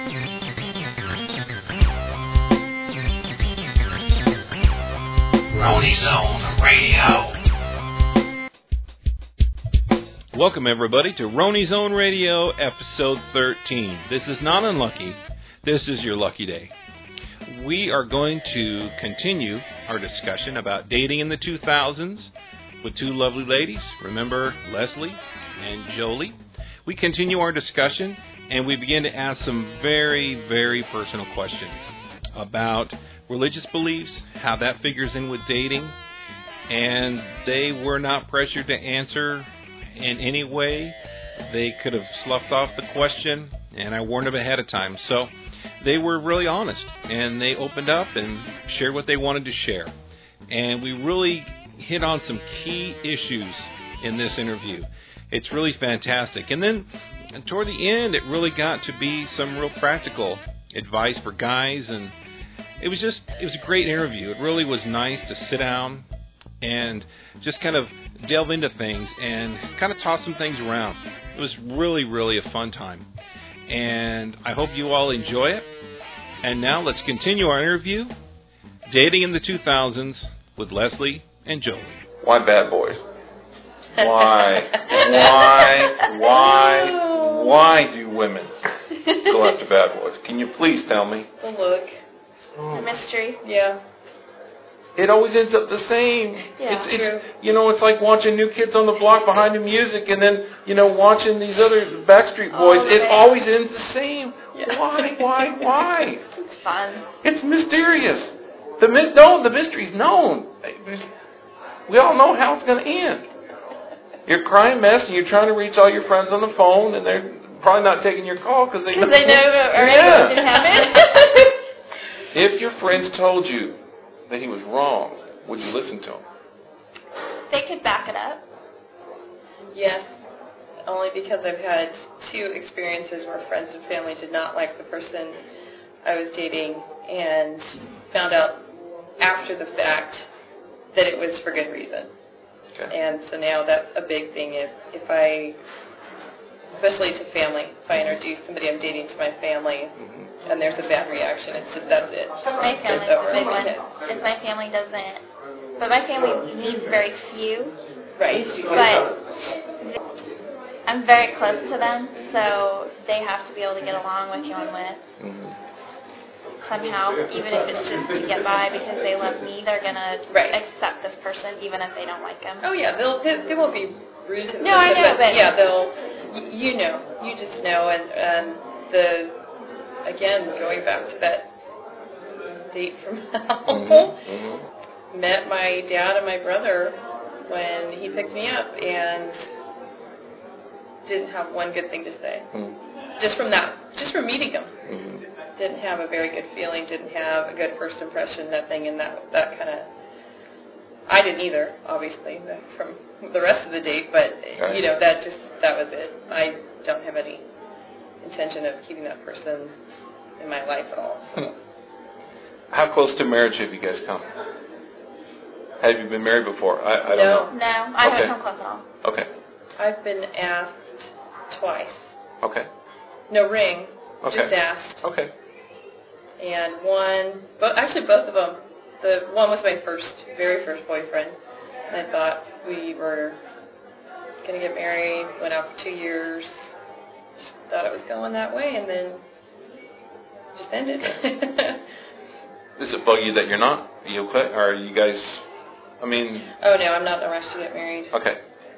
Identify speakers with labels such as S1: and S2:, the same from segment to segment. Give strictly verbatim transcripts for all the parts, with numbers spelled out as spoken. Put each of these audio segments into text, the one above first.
S1: Rony Zone Radio.
S2: Welcome, everybody, to Rony Zone Radio, episode thirteen. This is not unlucky. This is your lucky day. We are going to continue our discussion about dating in the two thousands with two lovely ladies. Remember Leslie and Jolie? We continue our discussion, and we begin to ask some very, very personal questions about religious beliefs, how that figures in with dating, and they were not pressured to answer in any way. They could have sloughed off the question, and I warned them ahead of time. So they were really honest, and they opened up and shared what they wanted to share. And we really hit on some key issues in this interview. It's really fantastic. And then toward the end, it really got to be some real practical advice for guys, and it was just, it was a great interview. It really was nice to sit down and just kind of delve into things and kind of toss some things around. It was really, really a fun time. And I hope you all enjoy it. And now let's continue our interview, Dating in the two thousands with Leslie and Jolie.
S3: Why bad boys? Why? Why? Why? Why do women go after bad boys? Can you please tell me?
S4: The look.
S3: Oh.
S4: The mystery. Yeah.
S3: It always ends up the same.
S4: Yeah,
S3: it's,
S4: true.
S3: It's, you know, it's like watching New Kids on the Block behind the music, and then, you know, watching these other Backstreet Boys.
S4: Oh,
S3: it
S4: man.
S3: always ends the same.
S4: Yeah.
S3: Why? Why? Why?
S4: It's fun.
S3: It's mysterious. The mi- no, the mystery's known. We all know how it's going to end. You're a crying mess, and you're trying to reach all your friends on the phone, and they're probably not taking your call because they,
S4: they know already
S3: yeah.
S4: what didn't happen.
S3: If your friends told you that he was wrong, would you listen to him?
S4: They could back it up. Yes, only because I've had two experiences where friends and family did not like the person I was dating and found out after the fact that it was for good reason.
S3: Okay.
S4: And so now that's a big thing. If, if I, especially to family, if I introduce somebody I'm dating to my family,
S3: Mm-hmm.
S4: and there's a bad reaction, it's just, that's it.
S5: My family's a big one. If my family doesn't, but my family needs very few.
S4: Right.
S5: But I'm very close to them, so they have to be able to get along with you and with.
S3: Mm-hmm.
S5: Somehow, even if it's just to get by because they love me, they're gonna
S4: Right.
S5: accept this person even if they don't like him.
S4: Oh yeah, they'll they, they won't be rude to the
S5: No, I
S4: person,
S5: know, but-
S4: yeah, they'll y- you know, you just know, and and the again going back to that date from hell,
S3: Mm-hmm. Mm-hmm.
S4: met my dad and my brother when he picked me up and didn't have one good thing to say.
S3: Mm-hmm.
S4: Just from that, just from meeting him.
S3: Mm-hmm.
S4: Didn't have a very good feeling, didn't have a good first impression, nothing in that that kind of, I didn't either, obviously, the, from the rest of the date, but,
S3: Right.
S4: you know, that just, that was it. I don't have any intention of keeping that person in my life at all. So.
S3: How close to marriage have you guys come? Have you been married before? I, I don't
S4: No.
S3: know.
S5: No, I
S3: Okay.
S5: haven't come close at all.
S3: Okay.
S4: I've been asked twice.
S3: Okay.
S4: No ring,
S3: Okay.
S4: just asked.
S3: Okay.
S4: And one, but actually both of them, the one was my first, very first boyfriend. And I thought we were going to get married, went out for two years, thought it was going that way, and then just ended.
S3: Does it bug you that you're not? Are you okay? Or are you guys, I mean...
S4: Oh, no, I'm not in a rush to get married.
S3: Okay.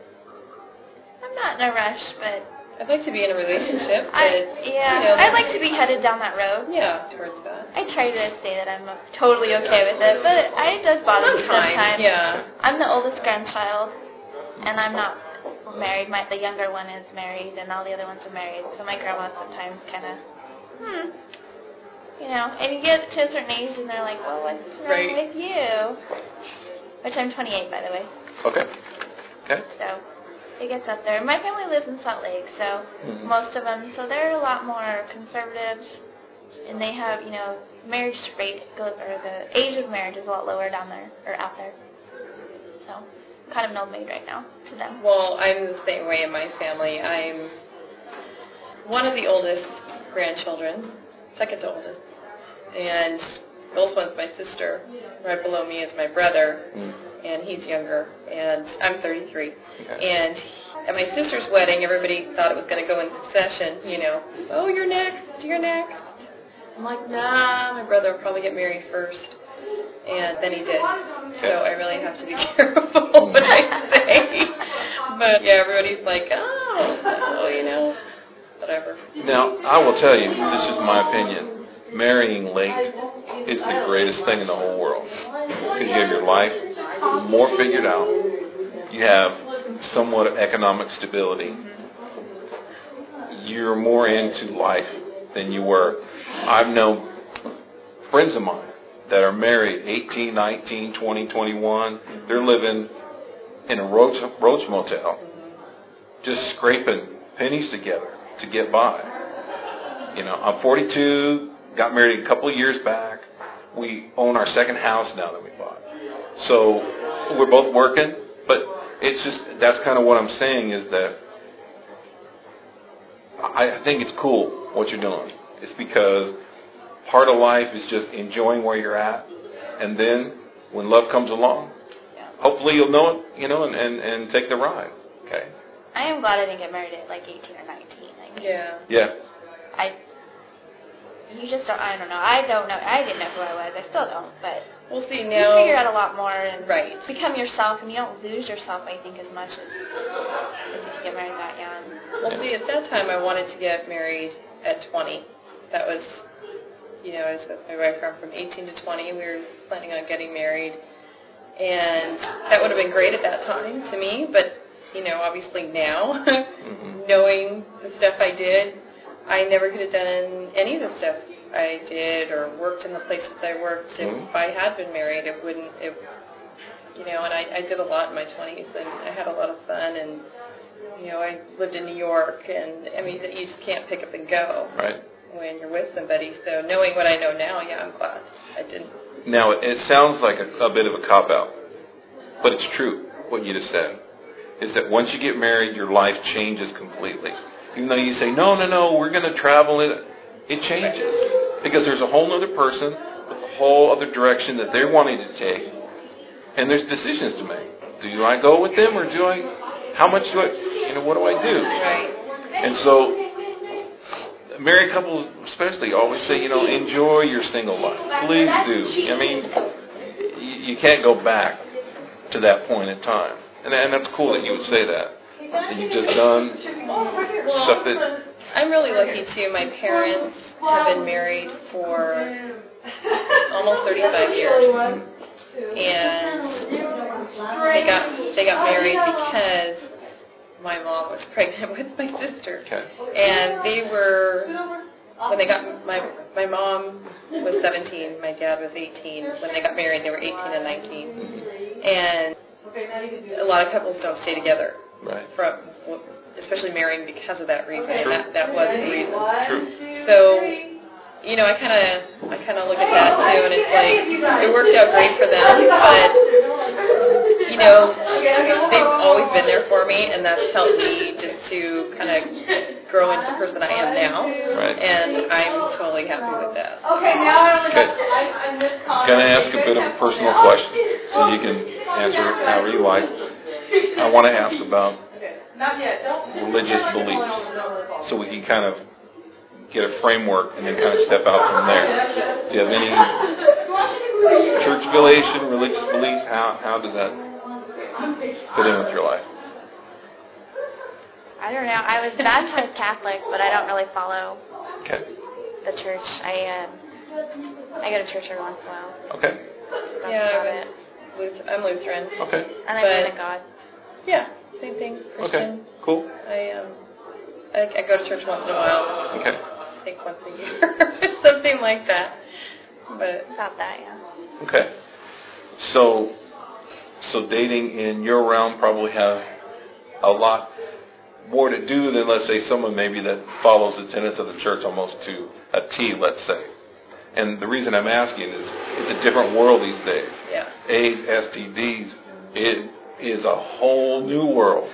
S5: I'm not in a rush, but
S4: I'd like to be in a relationship, but,
S5: I yeah,
S4: you know,
S5: I'd like to be headed down that road.
S4: Yeah, towards that.
S5: I try to say that I'm totally okay with it, but it does bother me
S4: Sometimes,
S5: sometimes.
S4: yeah.
S5: I'm the oldest grandchild, and I'm not married. My the younger one is married, and all the other ones are married. So my grandma sometimes kind of, hmm, you know. And you get to a certain age, and they're like, "Well, what's wrong
S4: Right.
S5: with you?" Which I'm twenty-eight, by the way.
S3: Okay. Okay.
S5: So it gets up there. My family lives in Salt Lake, so
S3: Mm-hmm.
S5: most of them, so they're a lot more conservative, and they have, you know, marriage rate, goes, or the age of marriage is a lot lower down there, or out there. So, kind of an old maid right now to them.
S4: Well, I'm the same way in my family. I'm one of the oldest grandchildren, second to oldest. And the oldest one's my sister. Right below me is my brother, mm. and he's younger. And I'm thirty-three. Okay. And at my sister's wedding, everybody thought it was going to go in succession, you know. Oh, you're next, you're next. I'm like, nah, my brother will probably get married first. And then he did. So I really have to be careful what I say. But, yeah, everybody's like, oh, oh, you know, whatever.
S3: Now, I will tell you, this is my opinion. Marrying late is the greatest thing in the whole world. Because you have your life more figured out. You have somewhat of economic stability. You're more into life than you were. I've known friends of mine that are married eighteen, nineteen, twenty, twenty-one. They're living in a roach, roach motel, just scraping pennies together to get by. You know, I'm forty-two, got married a couple of years back. We own our second house now that we bought. So we're both working, but it's just, that's kind of what I'm saying is that I think it's cool what you're doing. It's because part of life is just enjoying where you're at, and then when love comes along, hopefully you'll know it, you know, and, and, and take the ride. Okay.
S5: I am glad I didn't get married at like eighteen or nineteen. Like,
S4: yeah.
S3: Yeah.
S5: I. You just don't. I don't know. I don't know. I didn't know who I was. I still don't. But
S4: we'll see
S5: you
S4: now.
S5: figure out a lot more and
S4: right.
S5: become yourself, and you don't lose yourself. I think as much as, as if you get married that young.
S4: Well, see, at that time I wanted to get married at twenty. That was. You know, I was with my boyfriend from eighteen to twenty. We were planning on getting married. And that would have been great at that time to me. But, you know, obviously now, mm-hmm. knowing the stuff I did, I never could have done any of the stuff I did or worked in the places I worked. Mm-hmm. If I had been married, it wouldn't, it, you know, and I, I did a lot in my twenties. And I had a lot of fun. And, you know, I lived in New York. And, I mean, you just can't pick up and go.
S3: Right.
S4: When you're with somebody. So knowing what I know now, yeah, I'm glad I didn't.
S3: Now, it sounds like a, a bit of a cop-out, but it's true, what you just said, is that once you get married, your life changes completely. Even though you say, no, no, no, we're going to travel, it, it changes. Because there's a whole other person with a whole other direction that they're wanting to take, and there's decisions to make. Do I go with them, or do I, how much do I, you know, what do I do?
S4: Right.
S3: And so, married couples especially always say, you know, enjoy your single life. Please do. I mean, you, you can't go back to that point in time. And, and that's cool that you would say that. And you've just done stuff that...
S4: I'm really lucky, too. My parents have been married for almost thirty-five years. And they got they got married because my mom was pregnant with my sister.
S3: Okay. And
S4: they were, when they got, my my mom was seventeen, my dad was eighteen. When they got married, they were eighteen and nineteen. And a lot of couples don't stay together.
S3: Right.
S4: From, especially marrying because of that reason. And that, that was the reason.
S3: True.
S4: So, you know, I kind of I kind of look at that, too, and it's like, it worked out great for them, but, you know, they've always been there for me, and that's helped me just to kind of grow into the person I am now.
S3: Right.
S4: And I'm totally happy with that.
S6: Okay, now I only got
S3: Can I ask a bit of a personal question, so you can answer it however you like? I want to ask about religious beliefs, so we can kind of get a framework and then kind of step out from there. Do you have any church affiliation, religious beliefs? How how does that fit in with your life?
S5: I don't know. I was baptized Catholic, but I don't really follow
S3: okay.
S5: the church. I um, I go to church every once in a while.
S3: Okay.
S5: That's
S4: yeah,
S5: about
S4: I'm,
S5: it.
S4: Luth- I'm Lutheran.
S3: Okay.
S5: And I
S4: but,
S5: believe in God.
S4: Yeah, same thing. Christian.
S3: Okay. Cool.
S4: I um, I, I go to church once in a while.
S3: Okay.
S4: I think once a year, something like that. But
S5: about that, yeah.
S3: Okay. So, so dating in your realm probably have a lot more to do than, let's say, someone maybe that follows the tenets of the church almost to a T, let's say. And the reason I'm asking is it's a different world these days.
S4: Yeah.
S3: AIDS, S T Ds, it is a whole new world.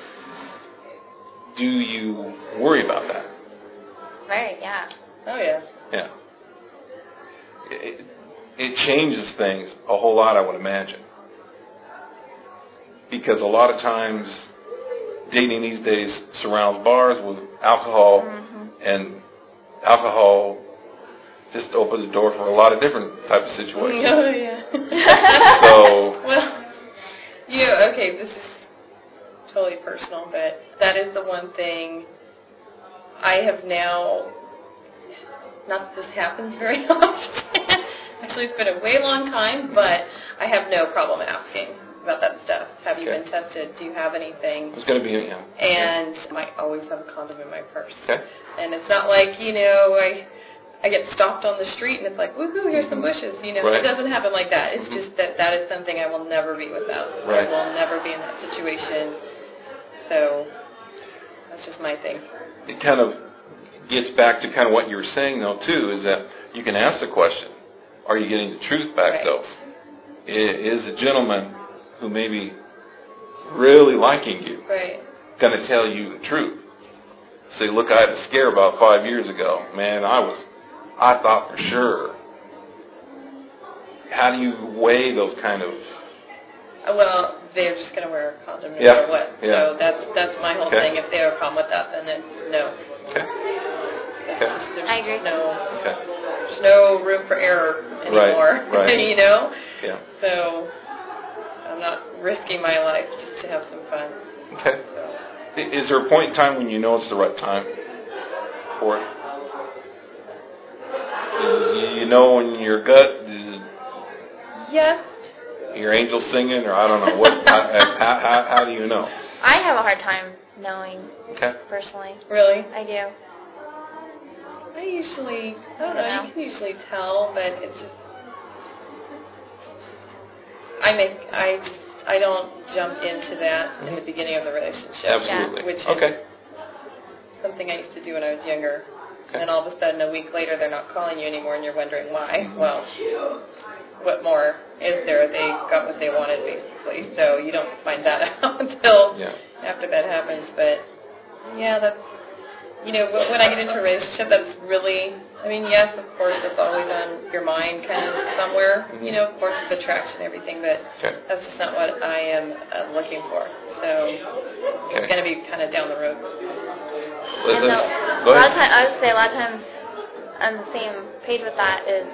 S3: Do you worry about that?
S5: Right, yeah.
S4: Oh, yeah.
S3: Yeah. it, it changes things a whole lot, I would imagine. Because a lot of times dating these days surrounds bars with alcohol, mm-hmm. and alcohol just opens the door for a lot of different types of situations.
S4: Oh, yeah.
S3: So,
S4: well, yeah, okay, this is totally personal, but that is the one thing I have now, not that this happens very often, actually it's been a way long time, but I have no problem asking about that stuff. Have you
S3: okay.
S4: been tested? Do you have anything?
S3: It's going to be, yeah.
S4: And I might always have a condom in my purse.
S3: Okay.
S4: And it's not like, you know, I I get stopped on the street and it's like, woohoo, here's some bushes. You know,
S3: right.
S4: It doesn't happen like that. It's
S3: mm-hmm.
S4: just that that is something I will never be without.
S3: Right.
S4: I will never be in that situation. So that's just my thing.
S3: It kind of gets back to kind of what you were saying, though, too, is that you can ask the question, are you getting the truth back,
S4: right.
S3: though? Is a gentleman who may be really liking you
S4: right.
S3: going to tell you the truth? Say, look, I had a scare about five years ago. Man, I was, I thought for sure. How do you weigh those kind of...
S4: Well, they're just going to wear a condom no
S3: yeah.
S4: matter what.
S3: Yeah.
S4: So that's that's my whole
S3: okay.
S4: thing. If they have a problem with that, then it's no.
S3: Okay. Okay.
S4: Just,
S5: I agree.
S4: No,
S3: okay.
S4: There's no room for error anymore.
S3: Right. Right.
S4: You know?
S3: Yeah.
S4: So I'm not risking my life just to have some fun.
S3: Okay.
S4: So.
S3: Is there a point in time when you know it's the right time for it? Is, you know in your gut, is
S4: yes.
S3: your angel singing, or I don't know, what? how, how, how, how do you know?
S5: I have a hard time knowing,
S3: okay.
S5: personally.
S4: Really?
S5: I do.
S4: I usually, I don't know,
S5: No.
S4: you can usually tell, but it's just, I make, I just, I don't jump into that mm-hmm. in the beginning of the relationship.
S3: Absolutely.
S4: Which
S3: okay.
S4: is something I used to do when I was younger.
S3: Okay.
S4: And then all of a sudden, a week later, they're not calling you anymore, and you're wondering why.
S3: Mm-hmm.
S4: Well, what more is there? They got what they wanted, basically. So you don't find that out until
S3: yeah.
S4: after that happens. But, yeah, that's, you know, when I get into a relationship, that's really, I mean, yes, of course, it's always on your mind kind of somewhere. Mm-hmm. You know, of course, it's attraction and everything, but
S3: okay.
S4: that's just not what I am uh, looking for. So
S3: okay.
S4: it's going to be kind of down the road.
S5: And so, a lot of times, I would say a lot of times on the same page with that is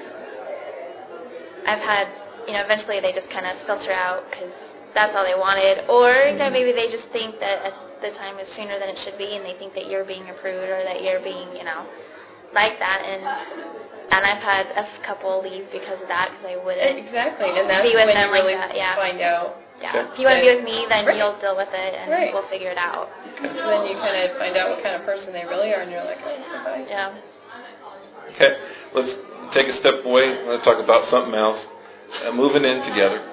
S5: I've had, you know, eventually they just kind of filter out because that's all they wanted, or you know, maybe they just think that at the time is sooner than it should be, and they think that you're being a prude or that you're being, you know, like that, and and I've had a couple leave because of that because I wouldn't
S4: exactly, and that's
S5: be with
S4: when
S5: them
S4: you really
S5: like that. Yeah.
S4: find out.
S5: Yeah. If you want to be with me, then
S4: right.
S5: you'll deal with it, and
S4: right.
S5: we'll figure it out.
S4: So then you kind of find out what kind of person they really are, and you're like, oh, bye.
S5: Yeah.
S3: Okay, let's take a step away. Let's talk about something else. Uh, moving in together.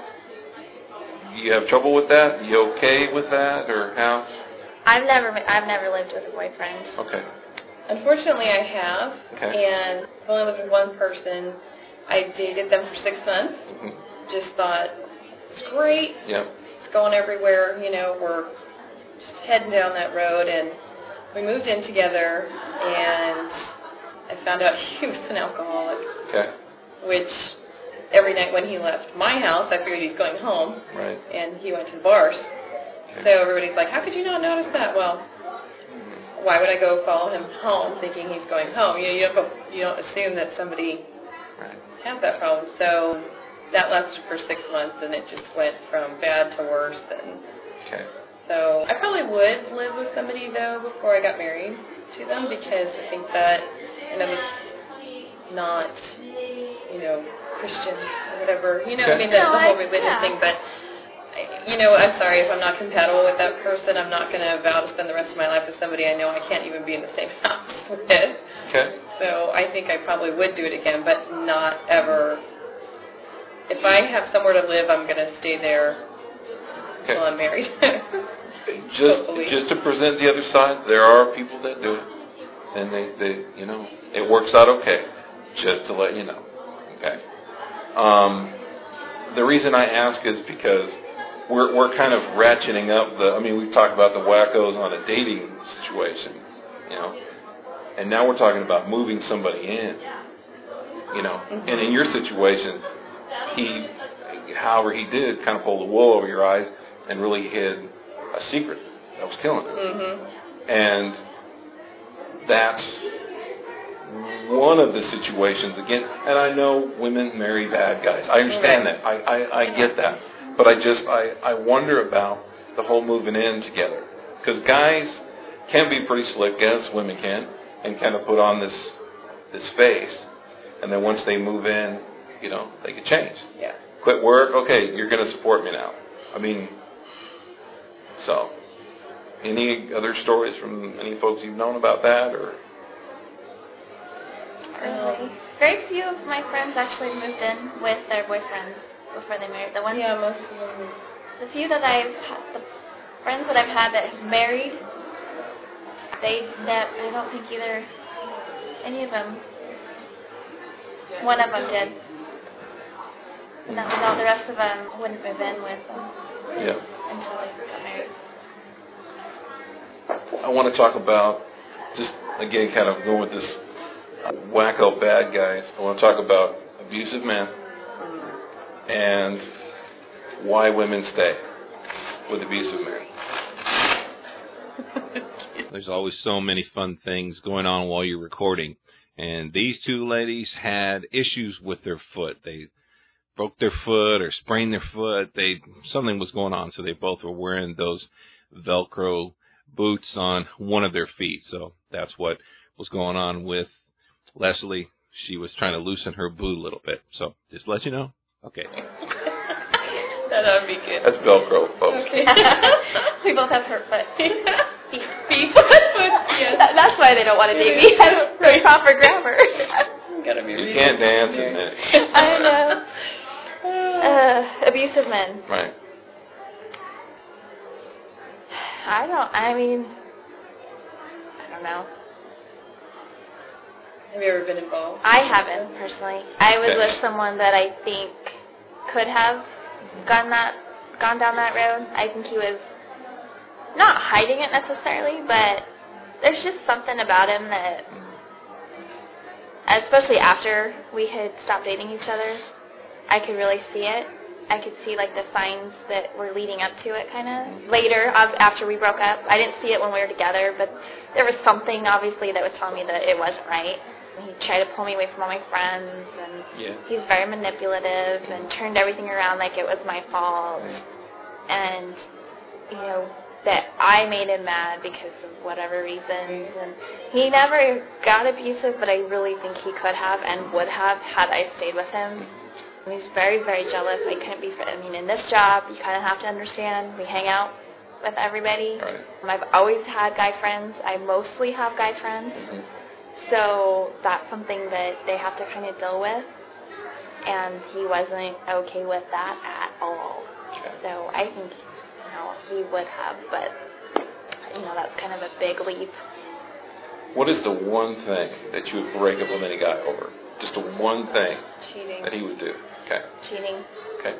S3: You have trouble with that? You okay with that, or how?
S5: I've never, I've never lived with a boyfriend.
S3: Okay.
S4: Unfortunately, I have,
S3: okay.
S4: and I've only lived with one person. I dated them for six months.
S3: Mm-hmm.
S4: Just thought, it's great.
S3: Yeah.
S4: It's going everywhere. You know, we're just heading down that road, and we moved in together, and I found out he was an alcoholic.
S3: Okay.
S4: Which every night when he left my house, I figured he's going home.
S3: Right.
S4: And he went to the bars.
S3: Okay.
S4: So everybody's like, how could you not notice that? Well, mm-hmm. why would I go follow him home thinking he's going home? You know, you don't, go, you don't assume that somebody
S3: right.
S4: has that problem. So that lasted for six months, and it just went from bad to worse. And
S3: okay.
S4: so I probably would live with somebody, though, before I got married to them, because I think that, you know, it's not, you know, Christian or whatever. You know,
S3: okay.
S4: I mean, the,
S5: no,
S4: the whole
S5: I,
S4: religion
S5: yeah.
S4: thing, but, you know, I'm sorry, if I'm not compatible with that person, I'm not going to vow to spend the rest of my life with somebody I know I can't even be in the same house with.
S3: Okay.
S4: So I think I probably would do it again, but not ever. If I have somewhere to live, I'm going to stay there
S3: okay.
S4: until I'm married.
S3: just, just to present the other side, there are people that do it, and they, they, you know, it works out okay. Just to let you know. Okay. Um, the reason I ask is because we're we're kind of ratcheting up the. I mean, we've talked about the wackos on a dating situation, you know, and now we're talking about moving somebody in. you know.
S4: Mm-hmm.
S3: And in your situation, he, however he did, kind of pulled the wool over your eyes and really hid a secret that was killing him.
S4: Mm-hmm.
S3: And that's one of the situations, again, and I know women marry bad guys. I understand
S4: right.
S3: that. I, I, I get that. But I just, I, I wonder about the whole moving in together. Because guys can be pretty slick, as women can, and kind of put on this this face. And then once they move in, you know, they can change.
S4: Yeah.
S3: Quit work, okay, you're going to support me now. I mean, so, any other stories from any folks you've known about that, or?
S5: Really. Very few of my friends actually moved in with their boyfriends before they married. The ones,
S4: Yeah, most of them.
S5: the few that I've had, the friends that I've had that have married, they that I don't think either any of them. One of them did, and that was all. The rest of them wouldn't move in with them
S3: Yeah.
S5: until they got married.
S3: I want to talk about, just again, kind of going with this wacko bad guys. I want to talk about abusive men and why women stay with abusive men.
S2: There's always so many fun things going on while you're recording. And these two ladies had issues with their foot. They broke their foot or sprained their foot. They something was going on, so they both were wearing those Velcro boots on one of their feet. So that's what was going on with Leslie. She was trying to loosen her boot a little bit. So just to let you know. Okay.
S4: That would be good.
S3: That's Velcro, folks.
S4: Okay.
S5: We both have hurt foot. Feet.
S4: Feet. Yes.
S5: That, that's why they don't want to date me. I have
S4: Right.
S5: proper grammar.
S4: Gotta be
S3: You can't dance in it.
S5: I know. Uh, abusive men.
S3: Right.
S5: I don't, I mean, I don't know.
S4: Have you ever been involved?
S5: I haven't, personally. I was
S3: Okay.
S5: with someone that I think could have gone that, gone down that road. I think he was not hiding it necessarily, but there's just something about him that, especially after we had stopped dating each other, I could really see it. I could see, like, the signs that were leading up to it, kind of. Later, after we broke up, I didn't see it when we were together, but there was something, obviously, that was telling me that it wasn't right. He tried to pull me away from all my friends, and
S3: Yeah.
S5: he was very manipulative and turned everything around like it was my fault. And, you know, that I made him mad because of whatever reasons. And he never got abusive, but I really think he could have and would have had I stayed with him. He's very, very jealous. I couldn't be, I mean, in this job, you kind of have to understand, we hang out with everybody.
S3: Right.
S5: I've always had guy friends. I mostly have guy friends.
S3: Mm-hmm.
S5: So that's something that they have to kind of deal with. And he wasn't okay with that at all.
S3: Okay.
S5: So I think, you know, he would have, but, you know, that's kind of a big leap.
S3: What is the one thing that you would break up with any guy over? Just the one thing
S4: Cheating.
S3: that he would do. Okay.
S5: Cheating.
S3: Okay.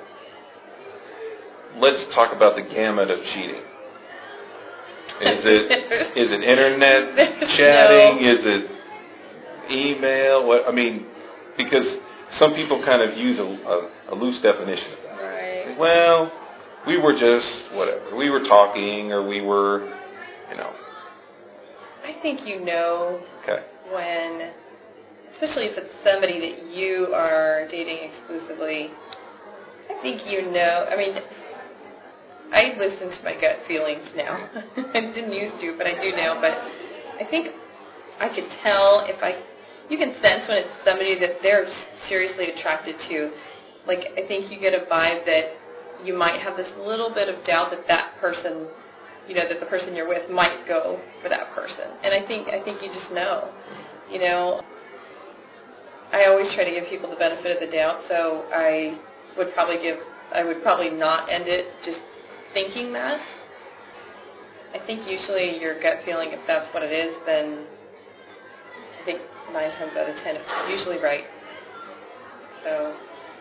S3: Let's talk about the gamut of cheating. Is it is it internet chatting?
S4: No.
S3: Is it email? What I mean, because some people kind of use a, a, a loose definition of that.
S4: Right.
S3: Well, we were just whatever. We were talking, or we were, you know.
S4: I think you know
S3: Okay.
S4: when, especially if it's somebody that you are dating exclusively, I think you know, I mean, I listen to my gut feelings now. I didn't used to, but I do now. But I think I could tell if I, you can sense when it's somebody that they're seriously attracted to. Like, I think you get a vibe that you might have this little bit of doubt that that person, you know, that the person you're with might go for that person. And I think, I think you just know, you know. I always try to give people the benefit of the doubt, so I would probably give, I would probably not end it just thinking that. I think usually your gut feeling, if that's what it is, then I think nine times out of ten it's usually right. So,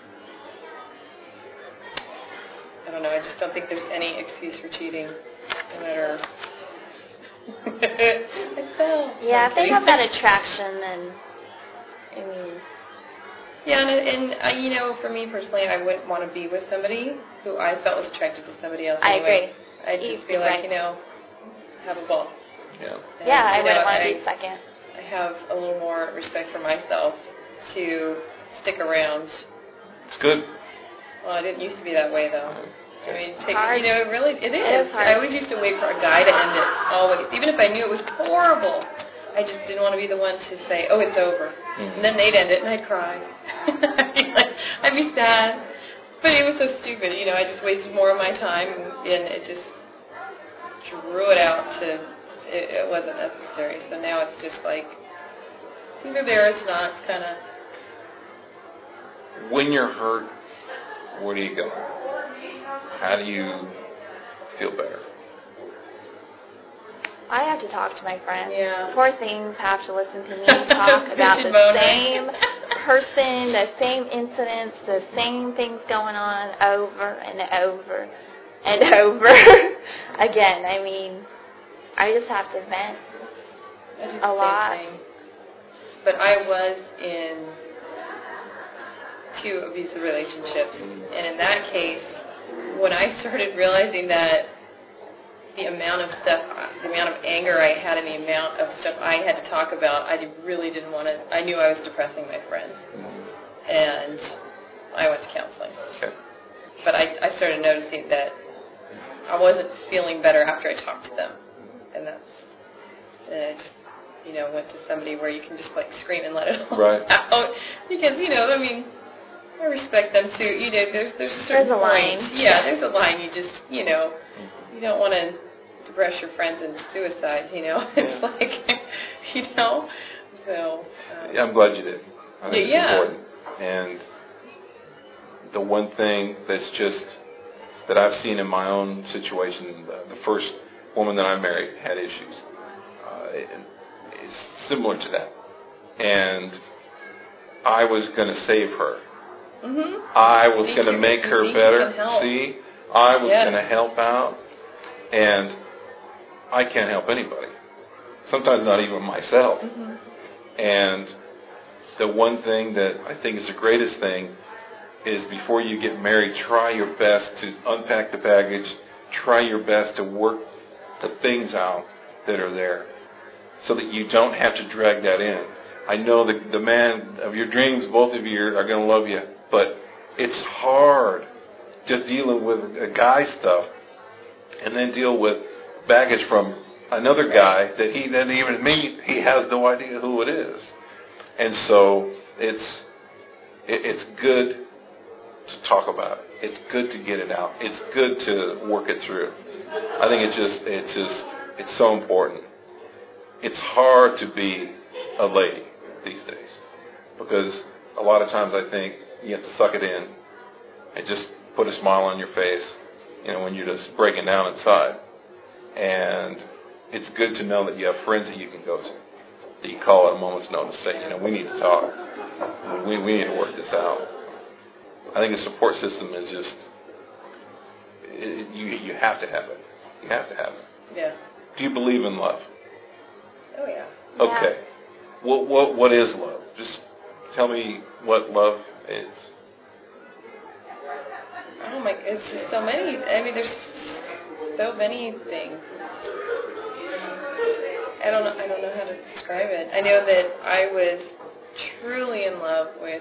S4: I don't know, I just don't think there's any excuse for cheating, no matter. I fell.
S5: Yeah, if they have that attraction, then, I mean,
S4: Yeah, and, and uh, you know, for me personally, I wouldn't want to be with somebody who I felt was attracted to somebody else.
S5: I
S4: anyway.
S5: agree.
S4: I'd just feel like, you know, have a ball.
S3: Yeah.
S4: And,
S5: yeah, I
S4: you
S5: wouldn't
S4: know,
S5: want to
S4: I,
S5: be second.
S4: I have a little more respect for myself to stick around.
S3: It's good.
S4: Well, I didn't used to be that way, though. I mean, take,
S5: hard.
S4: you know, it really, it is.
S5: It is hard.
S4: I always used to wait for a guy to end it, always. Even if I knew it was horrible, I just didn't want to be the one to say, oh, it's over.
S3: Mm-hmm.
S4: And then they'd end it, and I'd cry. I'd, be like, I'd be sad. But it was so stupid, you know, I just wasted more of my time, and it just drew it out to, it, it wasn't necessary. So now it's just like, it's either there or it's not, kind of.
S3: When you're hurt, where do you go? How do you feel better?
S5: I have to talk to my friends.
S4: Yeah.
S5: Poor things have to listen to me talk about the
S4: boner.
S5: same person, the same incidents, the same things going on over and over and over again. I mean, I just have to vent a lot.
S4: Thing. But I was in two abusive relationships, and in that case, when I started realizing that the amount of stuff, the amount of anger I had and the amount of stuff I had to talk about, I really didn't want to, I knew I was depressing my friends. And I went to counseling.
S3: Okay.
S4: But I, I started noticing that I wasn't feeling better after I talked to them. And that's, and I just, you know, went to somebody where you can just, like, scream and let it all
S3: right.
S4: out. Because, you know, I mean, I respect them, too. You know, there's, there's a certain
S5: There's a
S4: point.
S5: line.
S4: Yeah, there's a line. You just, you know, you don't want to depress your friends into suicide, you know. It's like, you know, so. Um,
S3: Yeah, I'm glad you did. I think
S4: yeah.
S3: it's important. And the one thing that's just, that I've seen in my own situation, the, the first woman that I married had issues. Uh, it, it's similar to that. And I was going to save her.
S4: Mm-hmm.
S3: I was going to
S4: you,
S3: make her
S4: you
S3: better.
S4: help.
S3: See? I was
S4: yes.
S3: going to help out. And I can't help anybody. Sometimes not even myself.
S4: Mm-hmm.
S3: And the one thing that I think is the greatest thing is before you get married, try your best to unpack the baggage. Try your best to work the things out that are there so that you don't have to drag that in. I know the, the man of your dreams, both of you are going to love you, but it's hard just dealing with a guy stuff and then deal with baggage from another guy that he didn't even meet. He has no idea who it is. And so it's it, it's good to talk about it. It's good to get it out. It's good to work it through. I think it's just it's just it's so important. It's hard to be a lady these days because a lot of times I think you have to suck it in and just put a smile on your face, you know, when you're just breaking down inside. And it's good to know that you have friends that you can go to, that you call at a moment's notice, say, you know, we need to talk. We we need to work this out. I think a support system is just, it, you you have to have it. You have to have it.
S4: Yeah.
S3: Do you believe in love?
S4: Oh, yeah.
S3: Okay. What what what is love? Just tell me what love is.
S4: Oh, my, it's just so many. I mean, there's so many things. I don't know. I don't know how to describe it. I know that I was truly in love with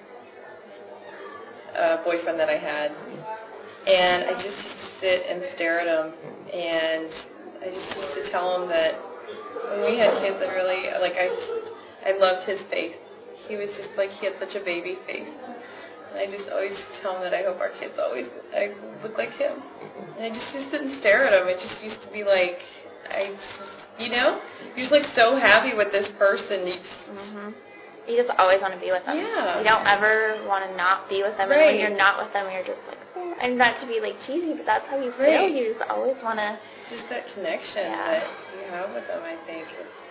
S4: a boyfriend that I had, and I just used to sit and stare at him, and I just used to tell him that when we had kids, I really like I, I loved his face. He was just like he had such a baby face. And I just always tell him that I hope our kids always I look like him. And I just used to sit and stare at him. It just used to be like I. Just, you know, you're just like so happy with this person. You just,
S5: mm-hmm. You just always want to be with them.
S4: Yeah.
S5: You don't ever want to not be with them.
S4: Right.
S5: And when you're not with them, you're just like, oh. And not to be like cheesy, but that's how you feel.
S4: Right.
S5: You just always want to.
S4: Just that connection
S5: yeah.
S4: that you have with them, I think.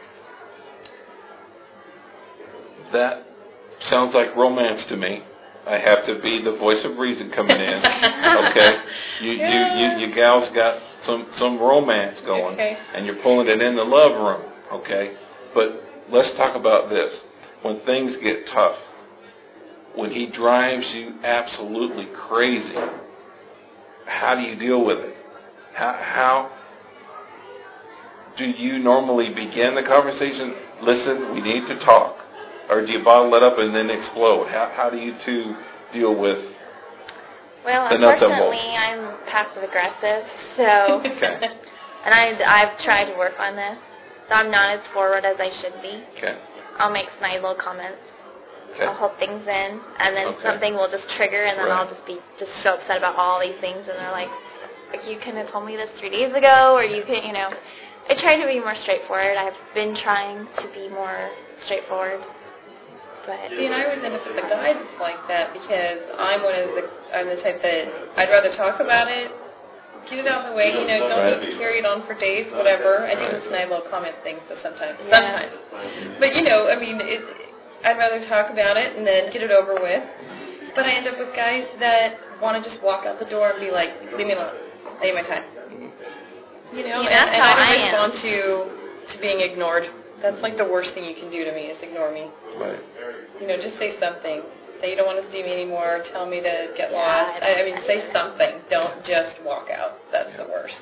S3: That sounds like romance to me. I have to be the voice of reason coming in. Okay, you
S4: yeah.
S3: you, you you gals got some some romance going,
S4: okay.
S3: and you're pulling it in the love room. Okay, but let's talk about this. When things get tough, when he drives you absolutely crazy, how do you deal with it? How, how do you normally begin the conversation? Listen, we need to talk. Or do you bottle it up and then explode? How, how do you two deal with
S5: well,
S3: the nuts and
S5: unfortunately,
S3: bolts?
S5: I'm passive aggressive, so
S3: Okay.
S5: and I I've tried to work on this, so I'm not as forward as I should be.
S3: Okay.
S5: I'll make snide little comments.
S3: Okay.
S5: I'll hold things in, and then
S3: Okay.
S5: something will just trigger, and then
S3: Right.
S5: I'll just be just so upset about all these things, and they're like, like you couldn't have told me this three days ago, or you could, you know. I try to be more straightforward. I've been trying to be more straightforward, but
S4: See, and I always end up with the guys like that because I'm one of the I'm the type that I'd rather talk about it, get it out of the way. You know, don't
S3: Right.
S4: need to carry it on for days, whatever. I do the snide little comment things, so sometimes,
S5: Yeah.
S4: sometimes. But you know, I mean, it, I'd rather talk about it and then get it over with. But I end up with guys that want to just walk out the door and be like, "Leave me alone. I need my time." You know,
S5: See,
S4: and,
S5: that's
S4: and
S5: how
S4: I don't
S5: I am.
S4: respond to to being ignored. That's like the worst thing you can do to me is ignore me.
S3: Right.
S4: You know, just say something. Say you don't want to see me anymore. Tell me to get
S5: Yeah,
S4: lost.
S5: I
S4: I, I mean, say something. Don't just walk out. That's
S3: Yeah.
S4: the worst.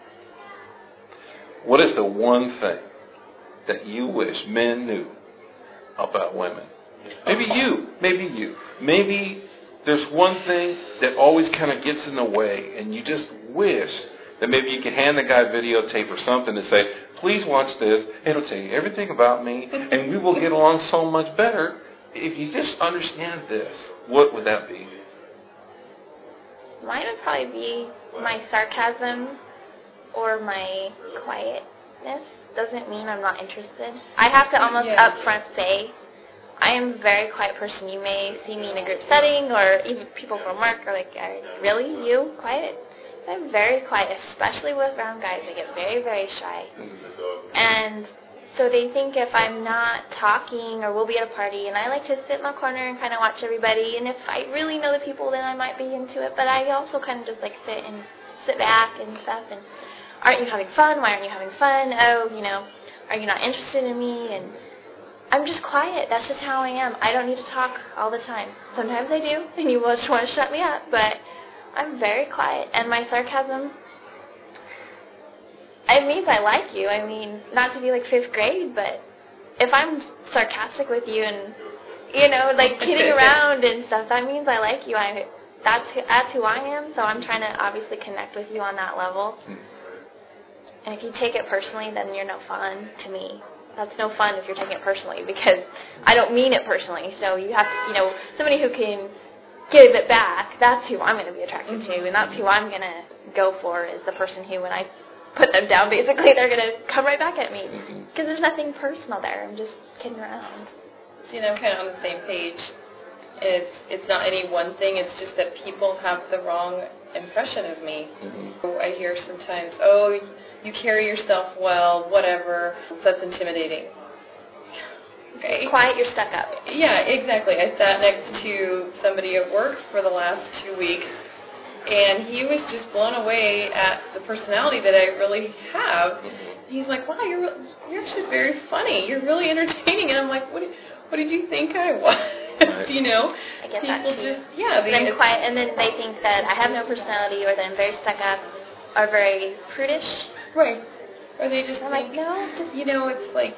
S3: What is the one thing that you wish men knew about women? Maybe you. Maybe you. Maybe there's one thing that always kind of gets in the way, and you just wish that maybe you could hand the guy a videotape or something and say, please watch this. It'll tell you everything about me, and we will get along so much better if you just understand this. What would that be?
S5: mine would probably be my sarcasm or my quietness. Doesn't mean I'm not interested. I have to almost
S4: Yeah.
S5: upfront say, I am a very quiet person. You may see me in a group setting, or even people from work are like, really, you quiet? I'm very quiet, especially with around guys. I get very, very shy. And so they think if I'm not talking, or we'll be at a party, and I like to sit in the corner and kind of watch everybody, and if I really know the people, then I might be into it, but I also kind of just like sit and sit back and stuff, and aren't you having fun? Why aren't you having fun? Oh, you know, are you not interested in me? And I'm just quiet. That's just how I am. I don't need to talk all the time. Sometimes I do, and you just want to shut me up, but I'm very quiet. And my sarcasm, it means I like you. I mean, not to be like fifth grade, but if I'm sarcastic with you and, you know, like kidding around and stuff, that means I like you. I that's who, that's who I am, so I'm trying to obviously connect with you on that level. And if you take it personally, then you're no fun to me. That's no fun if you're taking it personally, because I don't mean it personally. So you have to, you know, somebody who can give it back, that's who I'm going to be attracted to, and that's who I'm going to go for, is the person who, when I put them down, basically, they're going to come right back at me. Because there's nothing personal there. I'm just kidding around.
S4: You know, I'm kind of on the same page. It's it's not any one thing. It's just that people have the wrong impression of me. Mm-hmm. I hear sometimes, oh, you carry yourself well, whatever. So that's intimidating. Okay.
S5: Quiet, you're stuck up.
S4: Yeah, exactly. I sat next to somebody at work for the last two weeks, and he was just blown away at the personality that I really have. He's like, wow, you're you're actually very funny. You're really entertaining. And I'm like, what did, what did you think I was?
S3: Right.
S4: You know?
S5: I get
S4: People
S5: that too.
S4: just, yeah. They,
S5: I'm quiet, and then they think that I have no personality, or that I'm very stuck up, or very prudish.
S4: Right. Or they just
S5: I'm like,
S4: think,
S5: no, just
S4: you know, it's like,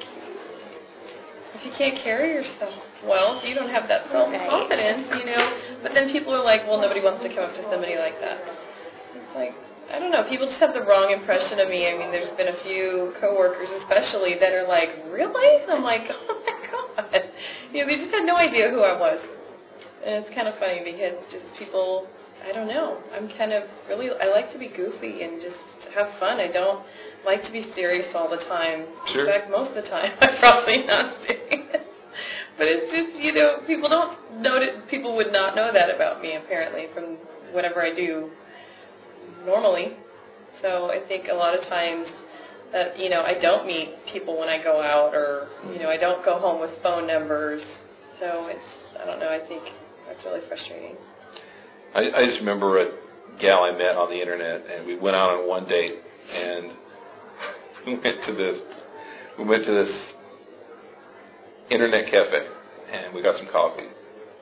S4: if you can't carry yourself well, you don't have that self-confidence, you know. But then people are like, well, nobody wants to come up to somebody like that. It's like, I don't know. People just have the wrong impression of me. I mean, there's been a few coworkers especially that are like, really? I'm like, oh, my God. You know, they just had no idea who I was. And it's kind of funny because just people, I don't know. I'm kind of really, I like to be goofy and just have fun. I don't like to be serious all the time.
S3: Sure.
S4: In fact, most of the time, I'm probably not serious. But it's just, you know, people don't know that, people would not know that about me, apparently, from whatever I do normally. So I think a lot of times that, you know, I don't meet people when I go out, or, you know, I don't go home with phone numbers. So it's, I don't know, I think that's really frustrating.
S3: I, I just remember a gal I met on the internet, and we went out on one date, and we went to this, we went to this internet cafe, and we got some coffee.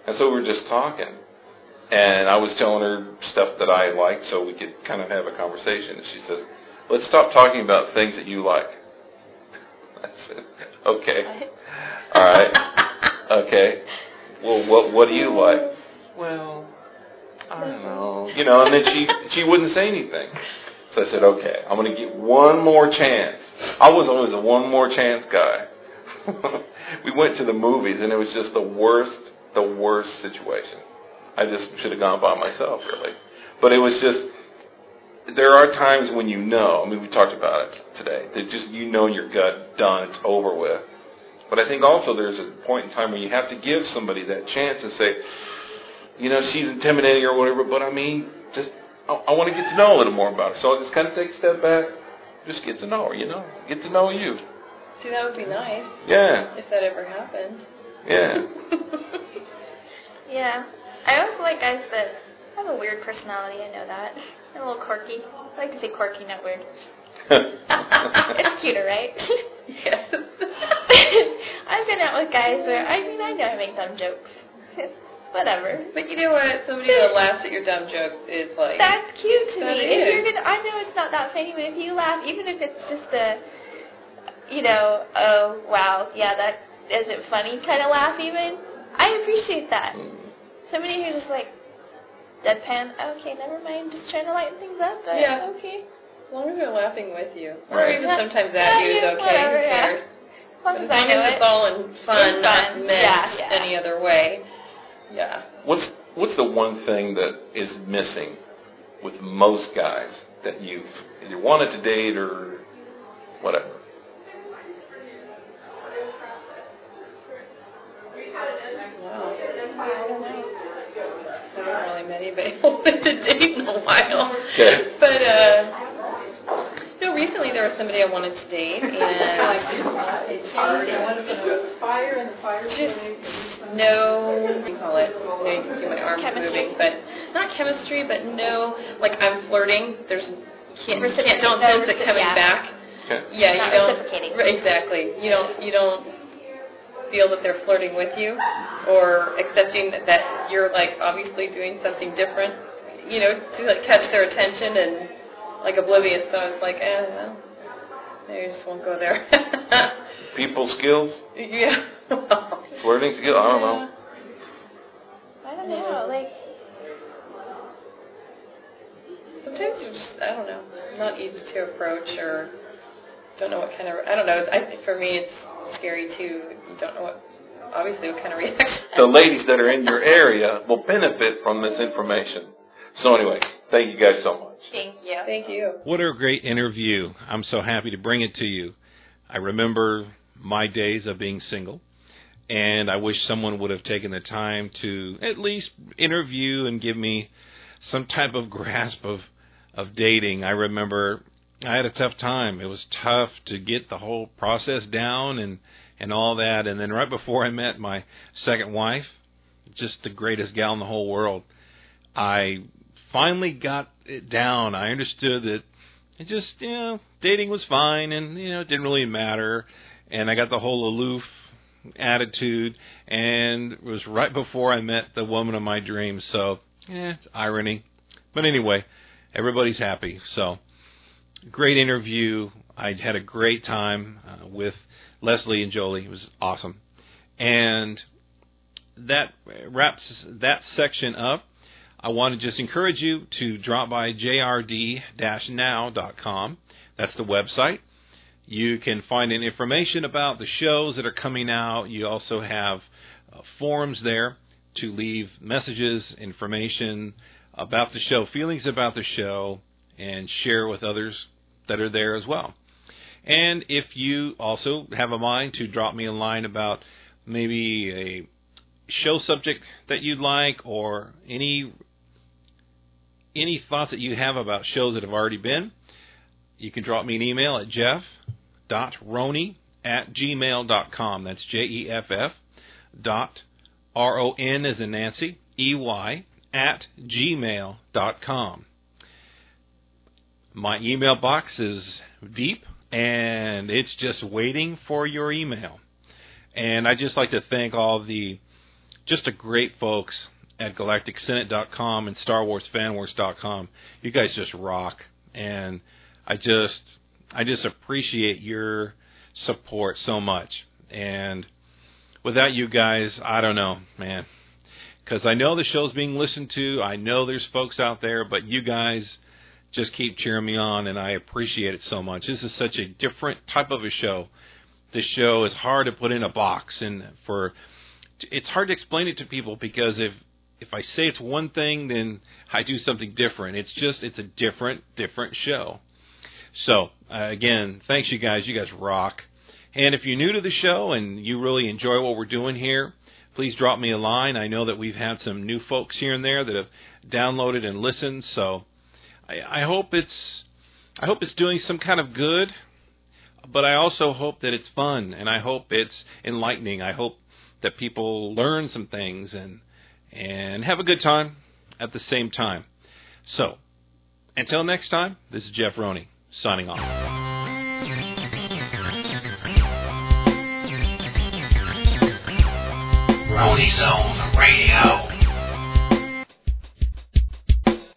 S3: And so we were just talking. And I was telling her stuff that I liked so we could kind of have a conversation. And she says, let's stop talking about things that you like. I said, okay. All right. Okay. Well, what what do you like? Well, I don't know. You know, and then she, she wouldn't say anything. So I said, okay, I'm going to get one more chance. I was always a one more chance guy. We went to the movies, and it was just the worst, the worst situation. I just should have gone by myself, really. But it was just, there are times when you know, I mean, we talked about it today, that just you know in your gut, done, it's over with. But I think also there's a point in time where you have to give somebody that chance and say, you know, she's intimidating or whatever, but I mean, just, I, I want to get to know a little more about her. So I'll just kind of take a step back, just get to know her, you know, get to know you.
S4: See, that would be nice.
S3: Yeah.
S4: If that ever happened.
S3: Yeah.
S5: Yeah. I also like guys that have a weird personality, I know that. I'm a little quirky. I like to say quirky, not weird. It's cuter, right?
S4: Yes.
S5: I've been out with guys where, I mean, I know I make dumb jokes. Whatever.
S4: But you know what? Somebody that laughs at your dumb jokes is like...
S5: That's cute to
S4: that
S5: me.
S4: is.
S5: If you're gonna, I know it's not that funny, but if you laugh, even if it's just a, you know, oh, wow, yeah, that isn't funny kind of laugh even, I appreciate that. Somebody who's just like, deadpan, okay, never mind, just trying to lighten things up, but
S4: yeah.
S5: okay.
S4: As long as they're laughing with you. Or
S3: Right.
S4: even
S5: Yeah.
S4: sometimes
S5: Yeah,
S4: at you is
S5: yeah,
S4: okay.
S5: whatever,
S4: Who
S5: yeah.
S4: cares?
S5: As long
S4: But
S5: as
S4: as
S5: I
S4: long
S5: know
S4: as
S5: it.
S4: it's all in fun,
S5: It's
S4: not
S5: fun.
S4: meant
S5: Yeah, yeah.
S4: any other way. Yeah.
S3: What's what's the one thing that is missing with most guys that you've either wanted to date or whatever?
S4: Wow. I don't know. I haven't really met anybody I wanted to date in a while.
S3: Okay.
S4: But, uh, no, recently there was somebody I wanted to date, and just no, what do you call it? No, you can see my arms
S5: Chemistry.
S4: moving, but not chemistry, but no, like I'm flirting. There's, you can't, you can't, don't
S5: No,
S4: sense it coming
S5: yeah.
S4: back.
S3: Okay.
S4: Yeah,
S5: Not
S4: you don't,
S5: reciprocating.
S4: right, exactly. You don't, you don't feel that they're flirting with you or accepting that, that you're like obviously doing something different, you know, to like catch their attention and like oblivious. So it's like, eh, well, maybe I just won't go there.
S3: People skills?
S4: Yeah.
S3: Flirting skills? I don't know.
S5: I don't know, like,
S4: Sometimes it's just, I don't know, not easy to approach or don't know what kind of, I don't know. I, for me, it's scary too. You don't know what, obviously, what kind of reaction.
S3: The ladies that are in your area will benefit from this information. So anyway, thank you guys so much.
S5: thank you.
S4: Thank you.
S2: What a great interview. I'm so happy to bring it to you. I remember my days of being single, and I wish someone would have taken the time to at least interview and give me some type of grasp of, of dating. I remember I had a tough time. It was tough to get the whole process down and, and all that. And then right before I met my second wife, just the greatest gal in the whole world, I finally got it down. I understood that it just, you know, dating was fine and, you know, it didn't really matter. And I got the whole aloof attitude, and it was right before I met the woman of my dreams. So, eh, it's irony. But anyway, everybody's happy. So, great interview. I had a great time uh, with Leslie and Jolie. It was awesome. And that wraps that section up. I want to just encourage you to drop by j r d dash now dot com. That's the website. You can find any information about the shows that are coming out. You also have uh, forums there to leave messages, information about the show, feelings about the show, and share with others that are there as well. And if you also have a mind to drop me a line about maybe a show subject that you'd like, or any any thoughts that you have about shows that have already been, you can drop me an email at jeff dot roney at gmail dot com. That's J E F F dot R O N as in Nancy, E Y, at gmail dot com. My email box is deep, and it's just waiting for your email. And I'd just like to thank all the just the great folks at galactic senate dot com and star wars fan wars dot com. You guys just rock, and I just I just appreciate your support so much. And without you guys, I don't know, man, because I know the show's being listened to. I know there's folks out there, but you guys just keep cheering me on, and I appreciate it so much. This is such a different type of a show. This show is hard to put in a box, and for it's hard to explain it to people, because if if I say it's one thing, then I do something different. It's just it's a different different show. So uh, again, thanks you guys. You guys rock. And if you're new to the show and you really enjoy what we're doing here, please drop me a line. I know that we've had some new folks here and there that have downloaded and listened, so I, I hope it's I hope it's doing some kind of good, but I also hope that it's fun, and I hope it's enlightening. I hope that people learn some things and and have a good time at the same time. So, until next time, this is Jeff Roney, signing off.
S1: Roney Zone Radio.